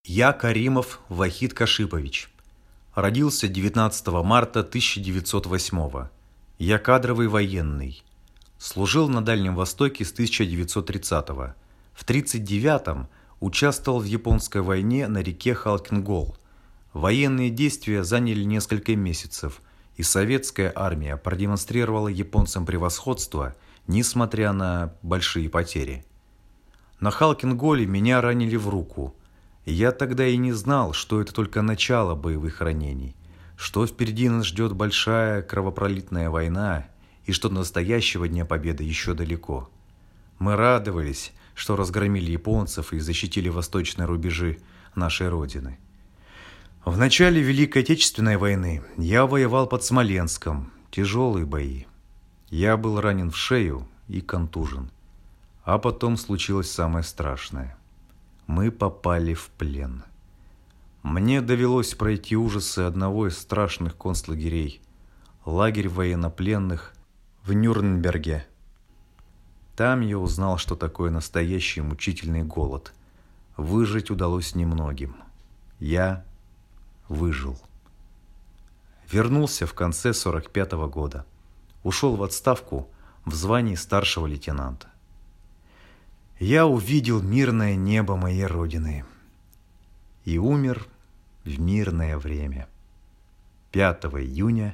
Я Каримов Вахид Кашипович. Родился 19 марта 1908. Я кадровый военный. Служил на Дальнем Востоке с 1930-го. В 1939-м участвовал в Японской войне на реке Халкин-Гол. Военные действия заняли несколько месяцев, и советская армия продемонстрировала японцам превосходство, несмотря на большие потери. На Халкин-Голе меня ранили в руку. Я тогда и не знал, что это только начало боевых ранений, что впереди нас ждет большая кровопролитная война и что до настоящего Дня Победы еще далеко. Мы радовались, что разгромили японцев и защитили восточные рубежи нашей Родины. В начале Великой Отечественной войны я воевал под Смоленском, тяжелые бои. Я был ранен в шею и контужен. А потом случилось самое страшное. Мы попали в плен. Мне довелось пройти ужасы одного из страшных концлагерей, лагерь военнопленных в Нюрнберге. Там я узнал, что такое настоящий мучительный голод. Выжить удалось немногим. Я выжил. Вернулся в конце 1945 года. Ушел в отставку в звании старшего лейтенанта. Я увидел мирное небо моей Родины и умер в мирное время 5 июня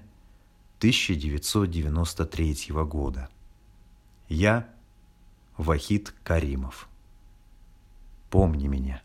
1993 года. Я Вахид Каримов. Помни меня.